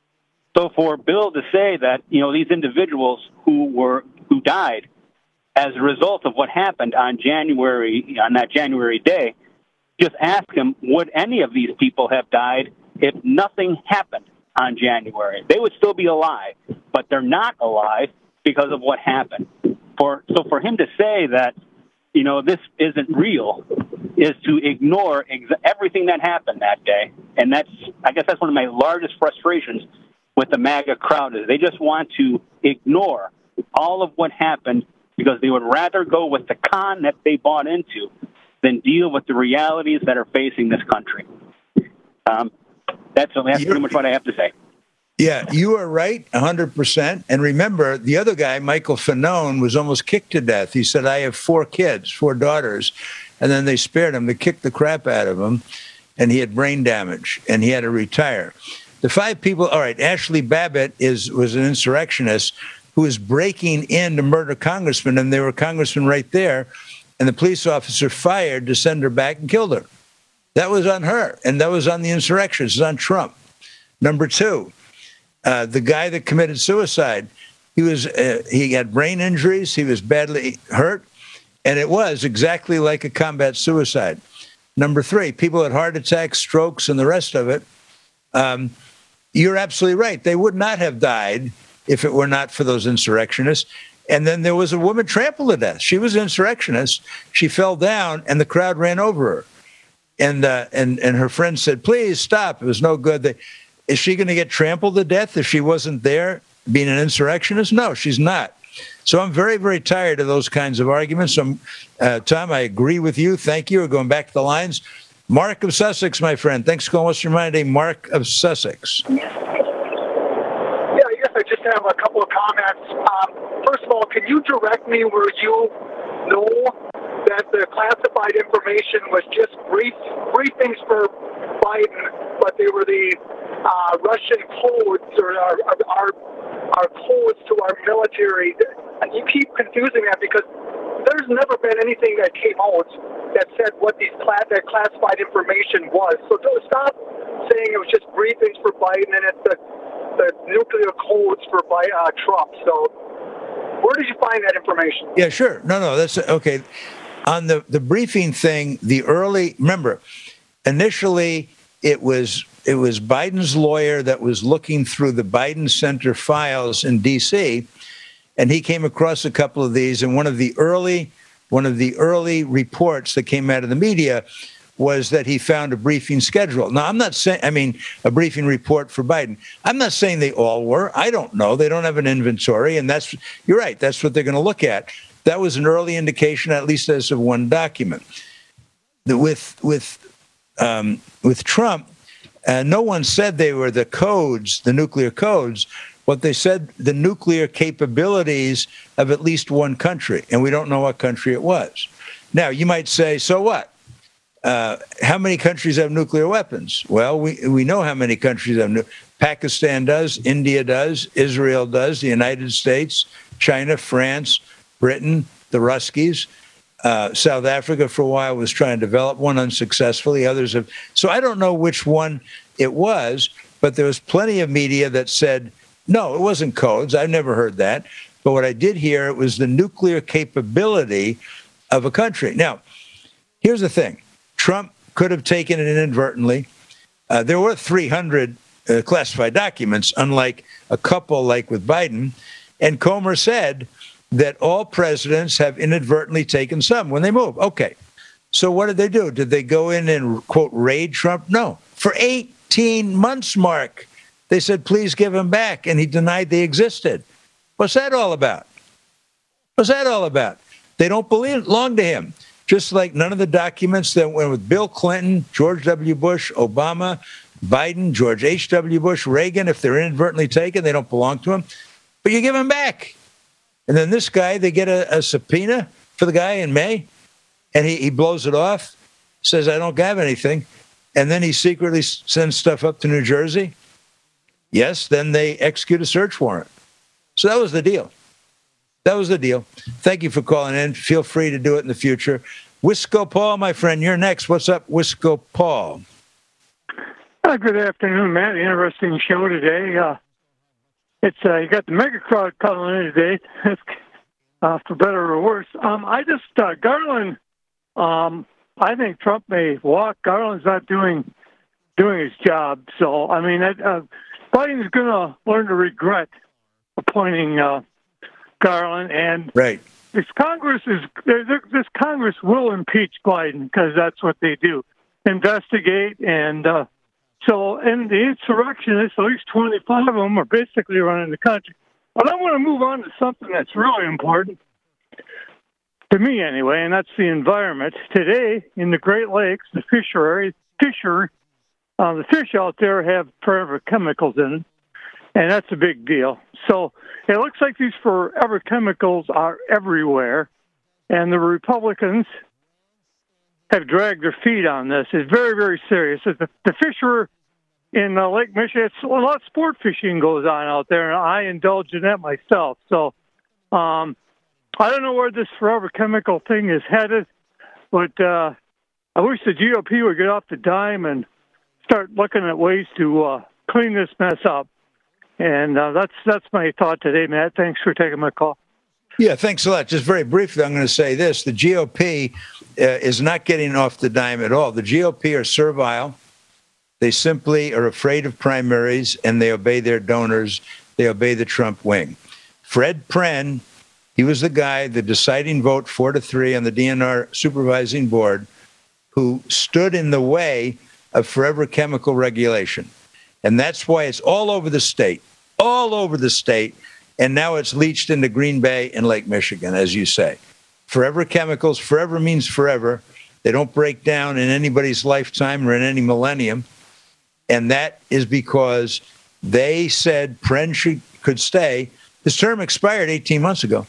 So for Bill to say that, you know, these individuals who were who died as a result of what happened on January on that January day, just ask him, would any of these people have died if nothing happened on January? They would still be alive, but they're not alive because of what happened. For so for him to say that, you know, this isn't real is to ignore ex- everything that happened that day. And that's, I guess that's one of my largest frustrations with the MAGA crowd is they just want to ignore all of what happened because they would rather go with the con that they bought into than deal with the realities that are facing this country. Um, that's, that's pretty much what I have to say. Yeah, you are right, one hundred percent. And remember, the other guy, Michael Fanone, was almost kicked to death. He said, I have four kids, four daughters. And then they spared him. They kicked the crap out of him. And he had brain damage. And he had to retire. The five people, all right, Ashley Babbitt is was an insurrectionist who was breaking in to murder congressmen. And there were congressmen right there. And the police officer fired to send her back and killed her. That was on her. And that was on the insurrectionists. It was on Trump. Number two. Uh, the guy that committed suicide, he was uh, he had brain injuries. He was badly hurt. And it was exactly like a combat suicide. Number three, people had heart attacks, strokes, and the rest of it. Um, you're absolutely right. They would not have died if it were not for those insurrectionists. And then there was a woman trampled to death. She was an insurrectionist. She fell down, and the crowd ran over her. And uh, and and her friend said, please stop. It was no good. They, Is she going to get trampled to death if she wasn't there being an insurrectionist? No, she's not. So I'm very, very tired of those kinds of arguments. So, uh, Tom, I agree with you. Thank you. We're going back to the lines. Mark of Sussex, my friend. Thanks for calling. What's your mind today? Mark of Sussex. Yeah, I guess I just have a couple of comments. Um, first of all, can you direct me where you know that the classified information was just brief briefings for Biden, but they were the Uh, Russian codes or our, our our codes to our military? And you keep confusing that because there's never been anything that came out that said what these class, that classified information was. So don't stop saying it was just briefings for Biden and it's the, the nuclear codes for uh, Trump. So where did you find that information? Yeah, sure. No, no, that's okay. On the, the briefing thing, the early, remember, initially it was It was Biden's lawyer that was looking through the Biden Center files in D C, and he came across a couple of these. And one of the early, one of the early reports that came out of the media was that he found a briefing schedule. Now, I'm not saying, I mean, a briefing report for Biden. I'm not saying they all were. I don't know. They don't have an inventory, and that's you're right. That's what they're going to look at. That was an early indication, at least as of one document. The, with with um, with Trump. Uh, no one said they were the codes, the nuclear codes. What they said, the nuclear capabilities of at least one country, and we don't know what country it was. Now, you might say, so what? Uh, how many countries have nuclear weapons? Well, we, we know how many countries have. Nu- Pakistan does, India does, Israel does, the United States, China, France, Britain, the Ruskies. Uh, South Africa for a while was trying to develop one unsuccessfully. Others have. So I don't know which one it was, but there was plenty of media that said, no, it wasn't codes. I've never heard that. But what I did hear, it was the nuclear capability of a country. Now, here's the thing. Trump could have taken it inadvertently. Uh, there were three hundred uh, classified documents, unlike a couple like with Biden. And Comer said that all presidents have inadvertently taken some when they move. Okay. So what did they do? Did they go in and, quote, raid Trump? No. For eighteen months, Mark, they said, please give him back. And he denied they existed. What's that all about? What's that all about? They don't belong to him. Just like none of the documents that went with Bill Clinton, George W. Bush, Obama, Biden, George H W. Bush, Reagan, if they're inadvertently taken, they don't belong to him. But you give them back. And then this guy, they get a, a subpoena for the guy in May, and he, he blows it off, says, I don't have anything. And then he secretly sends stuff up to New Jersey. Yes, then they execute a search warrant. So that was the deal. That was the deal. Thank you for calling in. Feel free to do it in the future. Wisco Paul, my friend, you're next. What's up, Wisco Paul? Uh, good afternoon, Matt. Interesting show today. Uh, it's uh, you got the mega crowd calling in today, uh, for better or worse. Um, I just uh, Garland. Um, I think Trump may walk. Garland's not doing doing his job. So I mean, uh, Biden's going to learn to regret appointing uh, Garland, and right. This Congress is this Congress will impeach Biden because that's what they do, investigate, and uh, so and the insurrectionists, at least twenty-five of them, are basically running the country. But I want to move on to something that's really important to me, anyway, and that's the environment. Today in the Great Lakes, the fishery, fishery, uh, the fish out there have forever chemicals in it, and that's a big deal. So it looks like these forever chemicals are everywhere, and the Republicans have dragged their feet on this. It's very, very serious. The, the fishery in uh, Lake Michigan, it's, a lot of sport fishing goes on out there, and I indulge in that myself. So um, I don't know where this forever chemical thing is headed, but uh, I wish the G O P would get off the dime and start looking at ways to uh, clean this mess up. And uh, that's that's my thought today, Matt. Thanks for taking my call. Yeah, thanks a lot. Just very briefly, I'm going to say this. The G O P uh, is not getting off the dime at all. The G O P are servile. They simply are afraid of primaries, and they obey their donors. They obey the Trump wing. Fred Pren, he was the guy, the deciding vote, four to three on the D N R supervising board, who stood in the way of forever chemical regulation. And that's why it's all over the state, all over the state. And now it's leached into Green Bay and Lake Michigan, as you say. Forever chemicals, forever means forever. They don't break down in anybody's lifetime or in any millennium. And that is because they said Pren should, could stay. His term expired eighteen months ago.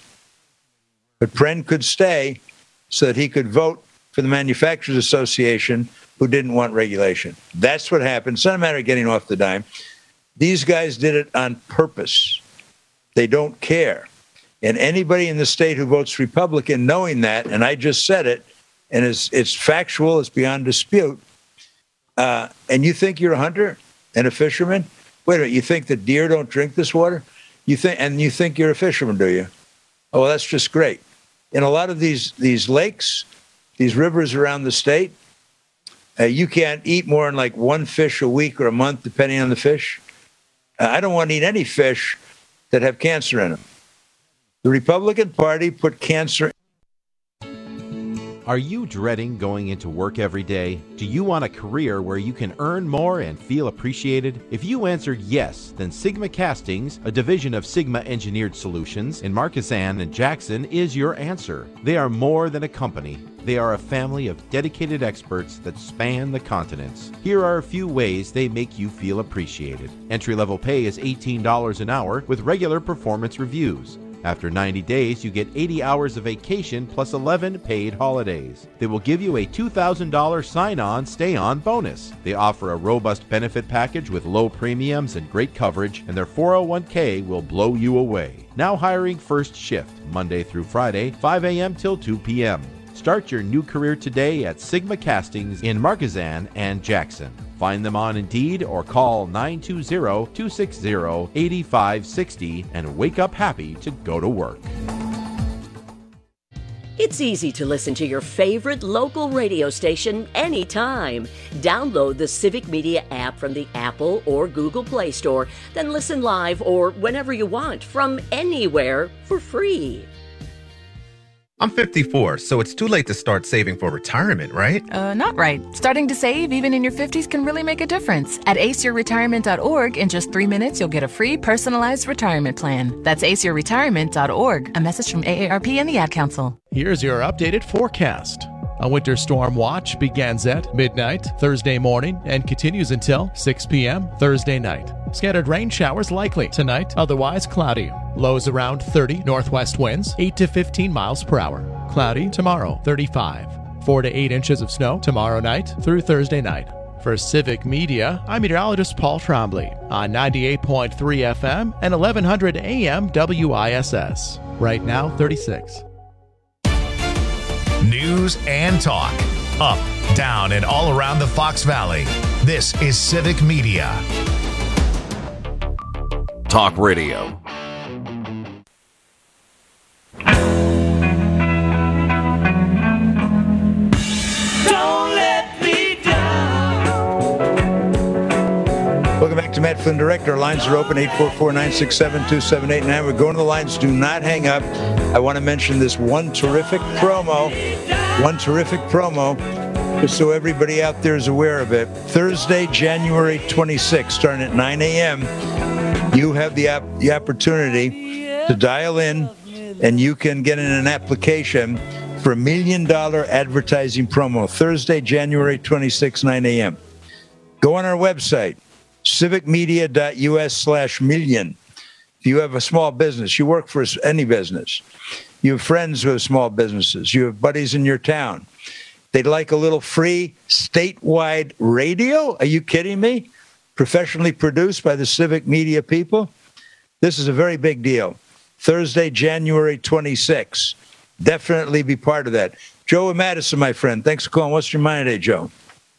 But Pren could stay so that he could vote for the Manufacturers Association, who didn't want regulation. That's what happened. It's not a matter of getting off the dime. These guys did it on purpose. They don't care. And anybody in the state who votes Republican, knowing that, and I just said it, and it's, it's factual, it's beyond dispute, uh, and you think you're a hunter and a fisherman? Wait a minute, you think that deer don't drink this water? You think, and you think you're a fisherman, do you? Oh, well, that's just great. In a lot of these, these lakes, these rivers around the state, Uh, you can't eat more than like one fish a week or a month, depending on the fish. Uh, I don't want to eat any fish that have cancer in them. The Republican Party put cancer. Are you dreading going into work every day? Do you want a career where you can earn more and feel appreciated? If you answered yes, then Sigma Castings, a division of Sigma Engineered Solutions in Marquezan and Jackson, is your answer. They are more than a company. They are a family of dedicated experts that span the continents. Here are a few ways they make you feel appreciated. Entry-level pay is eighteen dollars an hour with regular performance reviews. After ninety days, you get eighty hours of vacation plus eleven paid holidays. They will give you a two thousand dollars sign-on, stay-on bonus. They offer a robust benefit package with low premiums and great coverage, and their four oh one k will blow you away. Now hiring first shift, Monday through Friday, five a.m. till two p.m. Start your new career today at Sigma Castings in Marquezan and Jackson. Find them on Indeed or call nine two zero, two six zero, eight five six zero and wake up happy to go to work. It's easy to listen to your favorite local radio station anytime. Download the Civic Media app from the Apple or Google Play Store, then listen live or whenever you want from anywhere for free. I'm fifty-four, so it's too late to start saving for retirement, right? Uh, not right. Starting to save even in your fifties can really make a difference. At ace your retirement dot org, in just three minutes, you'll get a free personalized retirement plan. That's ace your retirement dot org. A message from A A R P and the Ad Council. Here's your updated forecast. A winter storm watch begins at midnight Thursday morning and continues until six p.m. Thursday night. Scattered rain showers likely tonight, otherwise cloudy. Lows around thirty, northwest winds eight to fifteen miles per hour. Cloudy tomorrow, thirty-five. four to eight inches of snow tomorrow night through Thursday night. For Civic Media, I'm meteorologist Paul Trombley on ninety-eight point three F M and eleven hundred A M W I S S. Right now, thirty-six. News and talk. Up, down, and all around the Fox Valley. This is Civic Media. Talk Radio. Don't let me down. Welcome back to Matt Flynn Direct. Our lines are open, eight four four, nine six seven, two seven eight nine. We're going to the lines. Do not hang up. I want to mention this one terrific promo. One terrific promo, just so everybody out there is aware of it. Thursday, January twenty-sixth, starting at nine a.m., you have the, op- the opportunity to dial in, and you can get in an application for a million dollar advertising promo. Thursday, January twenty-sixth, nine a.m. Go on our website, civic media dot U S slash million. If you have a small business, you work for any business, you have friends who have small businesses, you have buddies in your town, they'd like a little free statewide radio? Are you kidding me? Professionally produced by the Civic Media people? This is a very big deal. Thursday, January twenty-sixth. Definitely be part of that. Joe and Madison, my friend, thanks for calling. What's your mind today, Joe?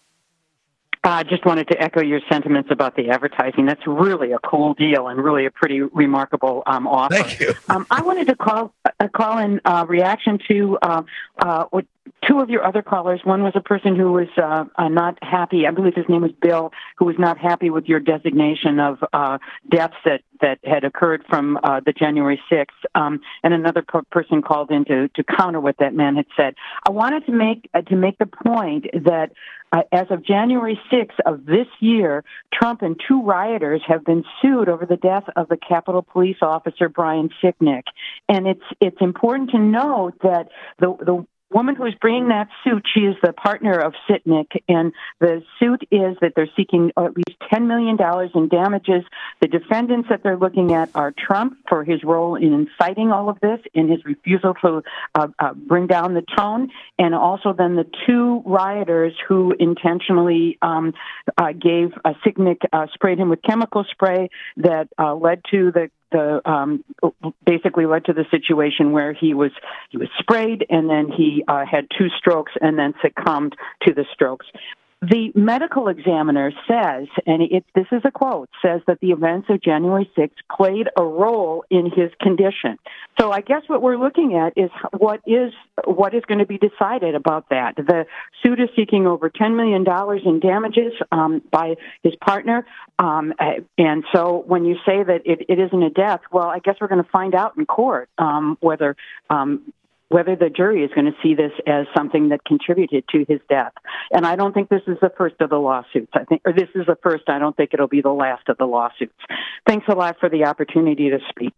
I uh, just wanted to echo your sentiments about the advertising. That's really a cool deal and really a pretty remarkable um, offer. Thank you. um, I wanted to call uh, call in uh, reaction to uh, uh, what two of your other callers. One was a person who was uh, uh, not happy. I believe his name was Bill, who was not happy with your designation of uh, deaths that, that had occurred from uh, the January sixth. Um, and another per- person called in to, to counter what that man had said. I wanted to make uh, to make the point that Uh, as of January sixth of this year, Trump and two rioters have been sued over the death of the Capitol Police officer Brian Sicknick. And it's it's important to note that the the woman who is bringing that suit, she is the partner of Sicknick, and the suit is that they're seeking at least ten million dollars in damages. The defendants that they're looking at are Trump for his role in inciting all of this, in his refusal to uh, uh, bring down the tone, and also then the two rioters who intentionally um, uh, gave uh, Sicknick, uh, sprayed him with chemical spray that uh, led to the The um, basically led to the situation where he was he was sprayed and then he uh, had two strokes and then succumbed to the strokes. The medical examiner says, and it, this is a quote, says that the events of January sixth played a role in his condition. So I guess what we're looking at is what is what is going to be decided about that. The suit is seeking over ten million dollars in damages um, by his partner. Um, and so when you say that it, it isn't a death, well, I guess we're going to find out in court um, whether um, whether the jury is going to see this as something that contributed to his death. And I don't think this is the first of the lawsuits. I think, or this is the first. I don't think it'll be the last of the lawsuits. Thanks a lot for the opportunity to speak.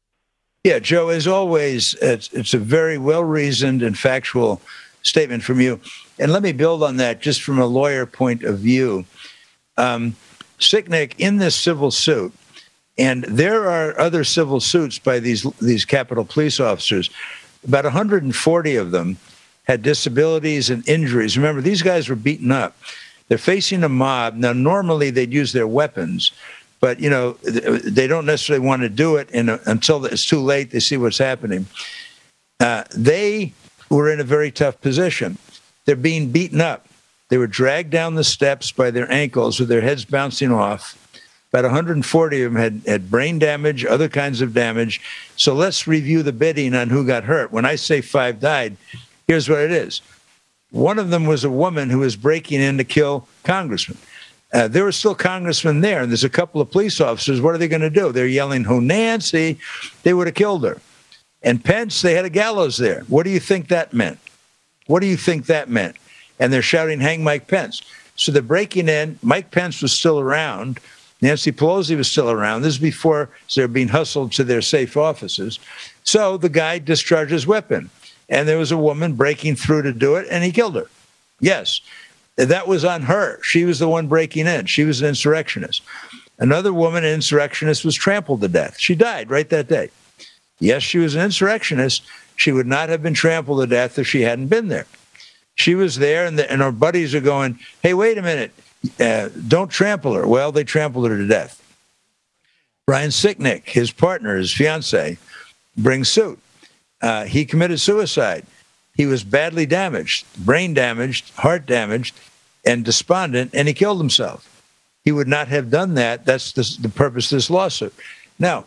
Yeah, Joe, as always, it's, it's a very well-reasoned and factual statement from you. And let me build on that just from a lawyer point of view. Um, Sicknick, in this civil suit, and there are other civil suits by these these Capitol Police officers, about one hundred forty of them had disabilities and injuries. Remember, these guys were beaten up. They're facing a mob. Now, normally they'd use their weapons, but, you know, they don't necessarily want to do it in a, until it's too late. They see what's happening. Uh, they were in a very tough position. They're being beaten up. They were dragged down the steps by their ankles with their heads bouncing off. About one hundred forty of them had, had brain damage, other kinds of damage. So let's review the bidding on who got hurt. When I say five died, here's what it is. One of them was a woman who was breaking in to kill congressmen. Uh, there were still congressmen there, and there's a couple of police officers. What are they going to do? They're yelling, "Who, Nancy?" They would have killed her. And Pence, they had a gallows there. What do you think that meant? What do you think that meant? And they're shouting, hang Mike Pence. So they're breaking in. Mike Pence was still around. Nancy Pelosi was still around. This is before they're being hustled to their safe offices. So the guy discharged his weapon. And there was a woman breaking through to do it, and he killed her. Yes, that was on her. She was the one breaking in. She was an insurrectionist. Another woman, an insurrectionist, was trampled to death. She died right that day. Yes, she was an insurrectionist. She would not have been trampled to death if she hadn't been there. She was there, and, the, and her buddies are going, hey, wait a minute. Uh, don't trample her. Well, they trampled her to death. Brian Sicknick, his partner, his fiance, brings suit. Uh, he committed suicide. He was badly damaged, brain damaged, heart damaged, and despondent, and he killed himself. He would not have done that. That's the, the purpose of this lawsuit. Now,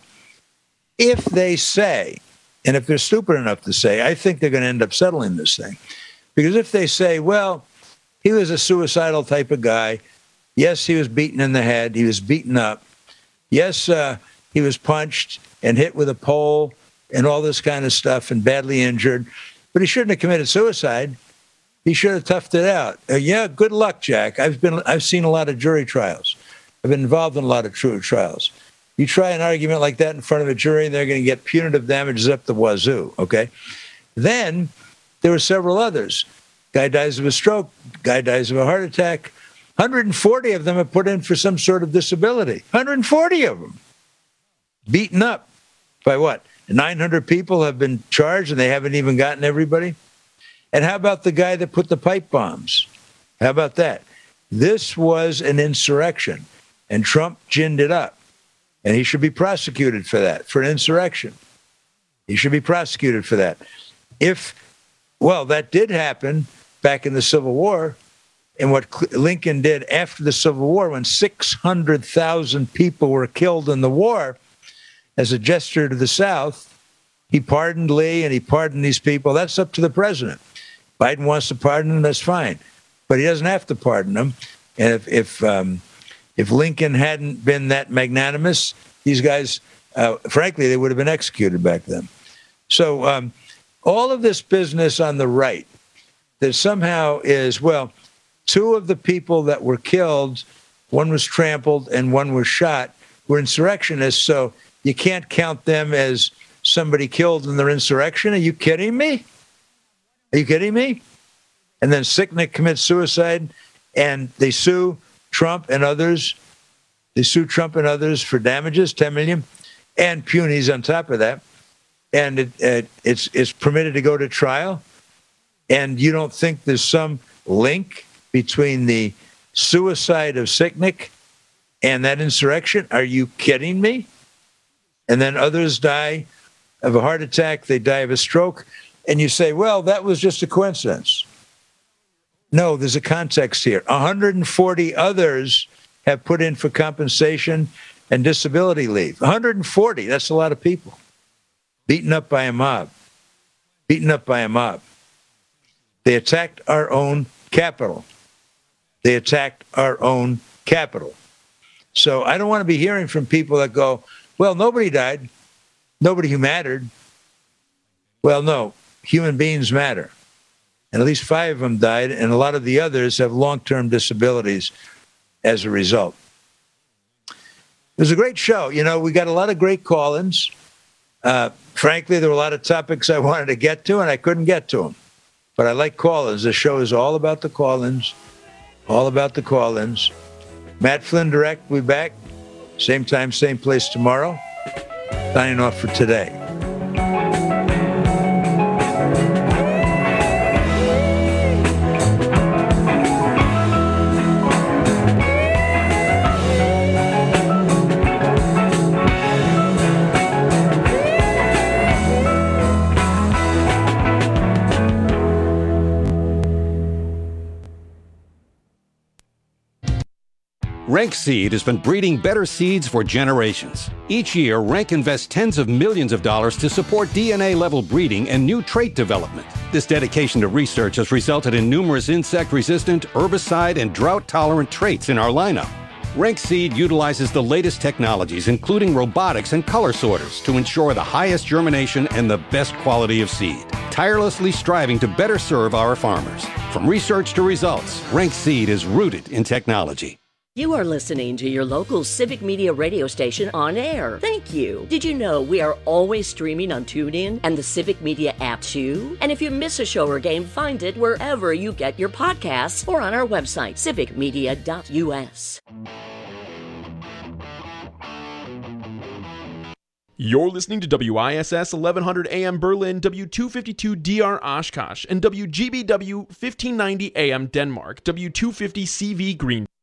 if they say, and if they're stupid enough to say, I think they're going to end up settling this thing. Because if they say, well, he was a suicidal type of guy. Yes, he was beaten in the head. He was beaten up. Yes, uh, he was punched and hit with a pole and all this kind of stuff and badly injured. But he shouldn't have committed suicide. He should have toughed it out. Uh, yeah, good luck, Jack. I've been, I've seen a lot of jury trials. I've been involved in a lot of jury trials. You try an argument like that in front of a jury, and they're going to get punitive damages up the wazoo, okay? Then there were several others. Guy dies of a stroke. Guy dies of a heart attack. one hundred forty of them are put in for some sort of disability. one hundred forty of them. Beaten up by what? nine hundred people have been charged, and they haven't even gotten everybody? And how about the guy that put the pipe bombs? How about that? This was an insurrection, and Trump ginned it up. And he should be prosecuted for that, for an insurrection. He should be prosecuted for that. If, well, that did happen back in the Civil War, and what Lincoln did after the Civil War, when six hundred thousand people were killed in the war, as a gesture to the South, he pardoned Lee and he pardoned these people. That's up to the president. Biden wants to pardon them, that's fine. But he doesn't have to pardon them. And if if um, if Lincoln hadn't been that magnanimous, these guys, uh, frankly, they would have been executed back then. So um, all of this business on the right that somehow is, well, two of the people that were killed, one was trampled and one was shot, were insurrectionists. So you can't count them as somebody killed in their insurrection. Are you kidding me? Are you kidding me? And then Sicknick commits suicide, and they sue Trump and others. They sue Trump and others for damages, ten million dollars, and punies on top of that. And it, it, it's, it's permitted to go to trial. And you don't think there's some link between the suicide of Sicknick and that insurrection? Are you kidding me? And then others die of a heart attack. They die of a stroke. And you say, well, that was just a coincidence. No, there's a context here. one hundred forty others have put in for compensation and disability leave. one hundred forty, that's a lot of people. Beaten up by a mob. Beaten up by a mob. They attacked our own capital. They attacked our own capital. So I don't want to be hearing from people that go, well, nobody died. Nobody who mattered. Well, no, human beings matter. And at least five of them died, and a lot of the others have long-term disabilities as a result. It was a great show. You know, we got a lot of great call-ins. Uh, frankly, there were a lot of topics I wanted to get to, and I couldn't get to them. But I like call-ins. The show is all about the call-ins, all about the call-ins. Matt Flynn Direct will be back. Same time, same place tomorrow. Signing off for today. Rank Seed has been breeding better seeds for generations. Each year, Rank invests tens of millions of dollars to support D N A-level breeding and new trait development. This dedication to research has resulted in numerous insect-resistant, herbicide, and drought-tolerant traits in our lineup. Rank Seed utilizes the latest technologies, including robotics and color sorters, to ensure the highest germination and the best quality of seed, tirelessly striving to better serve our farmers. From research to results, Rank Seed is rooted in technology. You are listening to your local Civic Media radio station on air. Thank you. Did you know we are always streaming on TuneIn and the Civic Media app too? And if you miss a show or game, find it wherever you get your podcasts or on our website, civic media dot u s. You're listening to W I S S eleven hundred A M Berlin, W two fifty-two D R Oshkosh, and W G B W fifteen ninety A M Denmark, W two fifty C V Green.